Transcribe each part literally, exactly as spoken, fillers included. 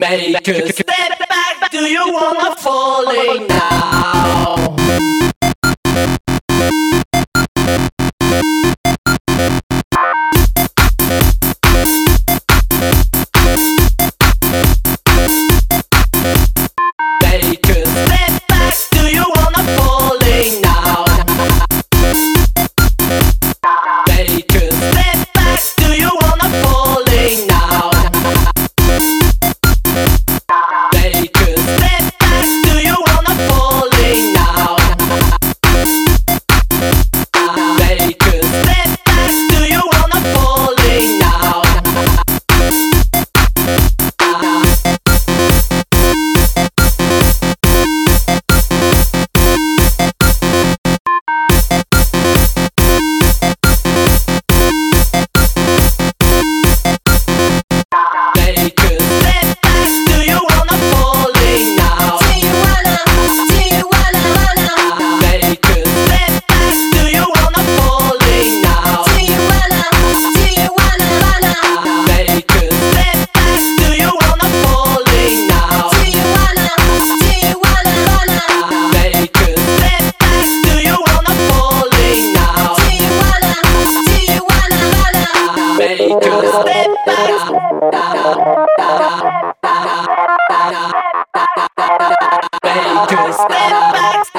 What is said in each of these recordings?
Make a step back, do you wanna falling now? Make a step back, do you wanna falling now? Make a step back, do you wanna falling now? Make a step back, do you wanna falling now? Make a step back, do you wanna falling now? Make a step back, do you wanna falling now? Do you wanna, do you wanna, wanna? Make a step back, do you wanna falling now? Do you wanna, do you wanna, wanna? Make a step back, do you wanna falling now? Do you wanna, do you wanna, wanna? Make a step back, do you wanna falling now? Do you wanna, do you wanna, wanna? Make a step back. Make a step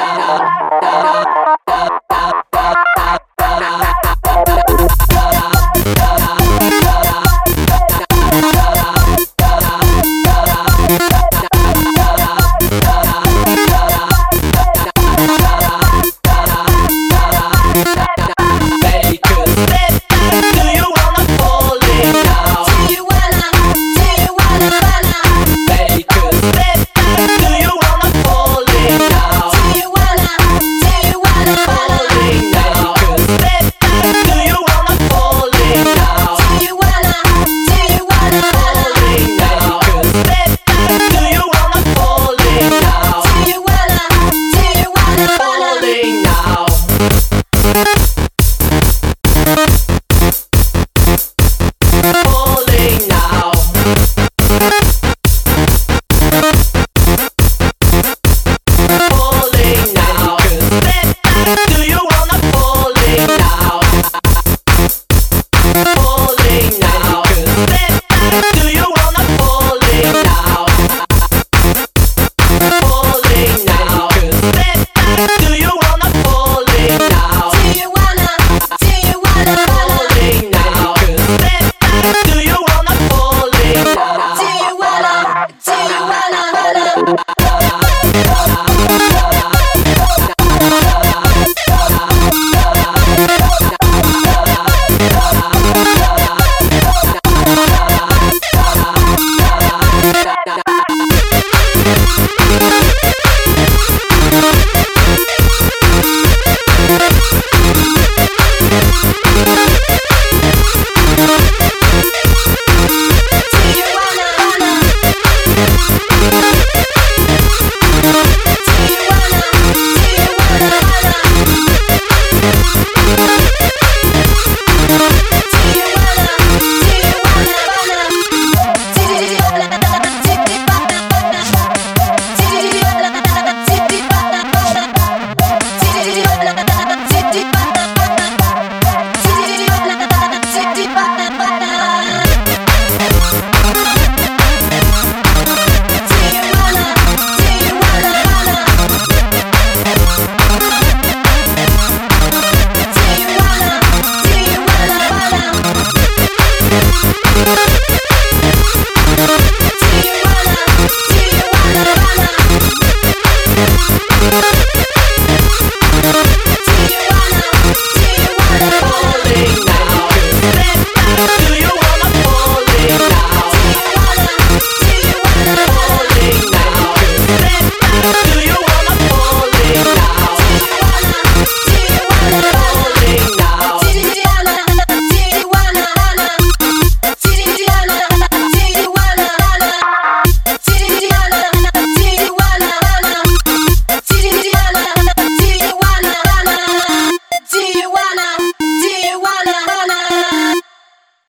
Make a step back, do you wanna falling now? Do you wanna, do you wanna, wanna? Make a step back, do you wanna falling now? Do you wanna, do you wanna, Falling wanna? now. Make a step back, do you wanna falling now? Do you wanna, do you wanna, Falling wanna? now. Make a step back, do you wanna falling now? Do you wanna, do you wanna, wanna? Falling now. Falling now. Falling now. Step back, do you wanna falling now? Falling now. Step back, do you wanna falling now? Falling now. Step back, do you wanna falling now? Do you wanna, do you wanna, wanna? Falling now. Step back, do you wanna falling now? Do you wanna, do you wanna,